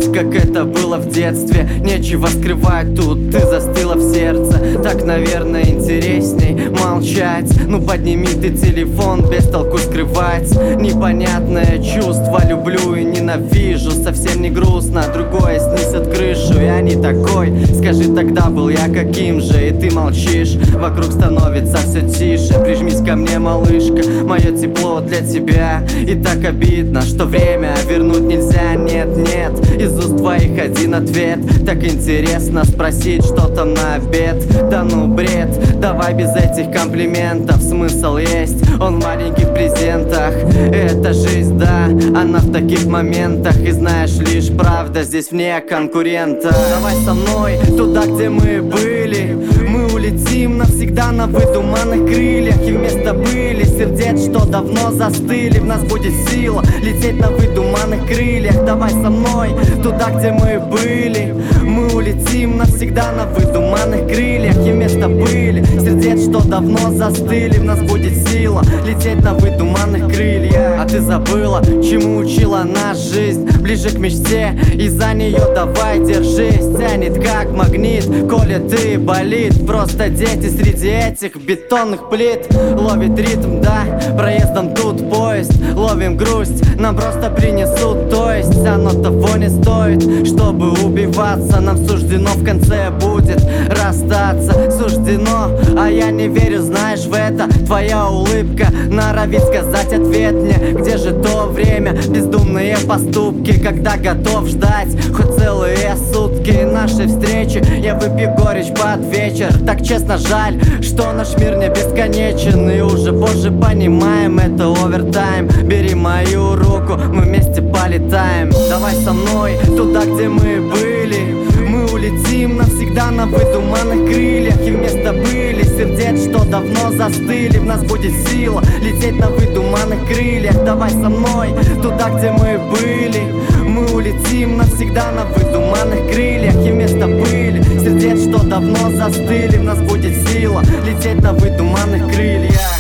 как это было в детстве. Нечего скрывать тут, ты застыла в сердце. Так, наверное, интересней молчать. Ну подними ты телефон, без толку скрывать. Непонятное чувство, люблю и ненавижу. Совсем не грустно, другое снесет крышу. Я не такой, скажи, тогда был я каким же? И ты молчишь, вокруг становится все тише. Прижмись ко мне, малышка, мое тепло для тебя. И так обидно, что время вернуть нельзя. Нет, нет, из уст твоих один ответ. Так интересно спросить что-то на обед. Да ну бред, давай без этих комплиментов. Смысл есть, он в маленьких презентах. Это жизнь, да, она в таких моментах. И знаешь, лишь правда здесь вне конкурента. Давай со мной туда, где мы были. Мы улетим навсегда на выдуманных крыльях. И вместо были сердец, что давно застыли. В нас будет сила лететь на выдуманных крыльях. Давай со мной туда, где мы были. Мы улетим навсегда на выдуманных крыльях. И вместо были сердец, что давно застыли. В нас будет сила лететь на выдуманных крыльях. А ты забыла, чему учила нас жизнь? Ближе к мечте, и за нее давай держись. Тянет как магнит, коли ты болит. Просто дети среди этих бетонных плит. Ловит ритм, да, проездом тут поезд. Ловим грусть, нам просто принесут. То есть оно того не стоит, чтобы убиваться. Нам суждено в конце будет расстаться. Суждено, а я не верю, знаешь, в это. Твоя улыбка норовит сказать ответ мне. Где же то время, бездумные поступки, когда готов ждать хоть целые сутки нашей встречи? Я выпью горечь под вечер. Так честно жаль, что наш мир не бесконечен. И уже позже понимаем, это овертайм. Бери мою руку, мы вместе полетаем. Давай со мной туда, где мы были. Мы улетим навсегда на выдуманных крыльях. И вместо были сердец, что давно застыли. В нас будет сила лететь на выдуманных крыльях. Давай со мной туда, где мы были. Мы улетим навсегда на выдуманных крыльях. И вместо были сердец, что давно застыли. В нас будет сила лететь на выдуманных крыльях.